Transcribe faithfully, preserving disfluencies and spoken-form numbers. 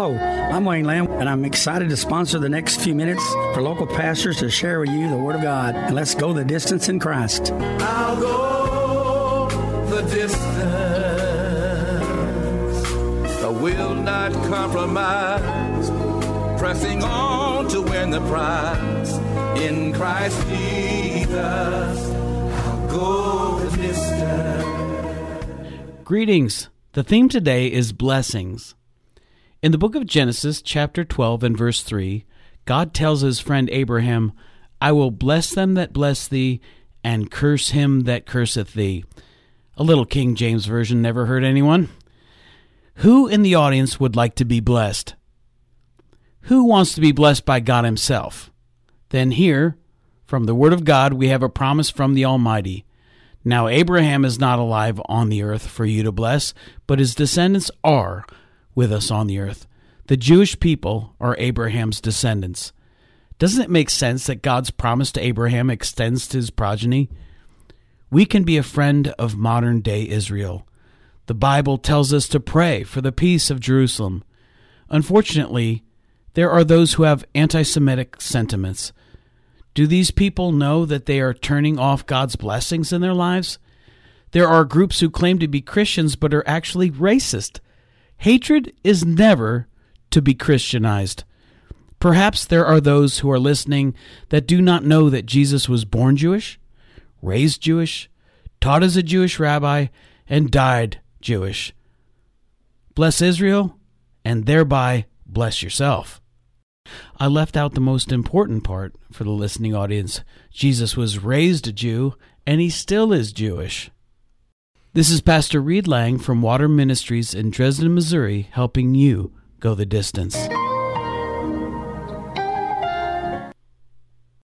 Hello, I'm Wayne Lamb, and I'm excited to sponsor the next few minutes for local pastors to share with you the Word of God. And let's go the distance in Christ. I'll go the distance. I will not compromise. Pressing on to win the prize. In Christ Jesus, I'll go the distance. Greetings. The theme today is blessings. In the book of Genesis, chapter twelve and verse three, God tells his friend Abraham, I will bless them that bless thee, and curse him that curseth thee. A little King James Version never hurt anyone. Who in the audience would like to be blessed? Who wants to be blessed by God himself? Then here, from the Word of God, we have a promise from the Almighty. Now Abraham is not alive on the earth for you to bless, but his descendants are with us on the earth. The Jewish people are Abraham's descendants. Doesn't it make sense that God's promise to Abraham extends to his progeny? We can be a friend of modern-day Israel. The Bible tells us to pray for the peace of Jerusalem. Unfortunately, there are those who have anti-Semitic sentiments. Do these people know that they are turning off God's blessings in their lives? There are groups who claim to be Christians but are actually racist. Hatred is never to be Christianized. Perhaps there are those who are listening that do not know that Jesus was born Jewish, raised Jewish, taught as a Jewish rabbi, and died Jewish. Bless Israel, and thereby bless yourself. I left out the most important part for the listening audience. Jesus was raised a Jew, and he still is Jewish. This is Pastor Reed Lang from Water Ministries in Dresden, Missouri, helping you go the distance.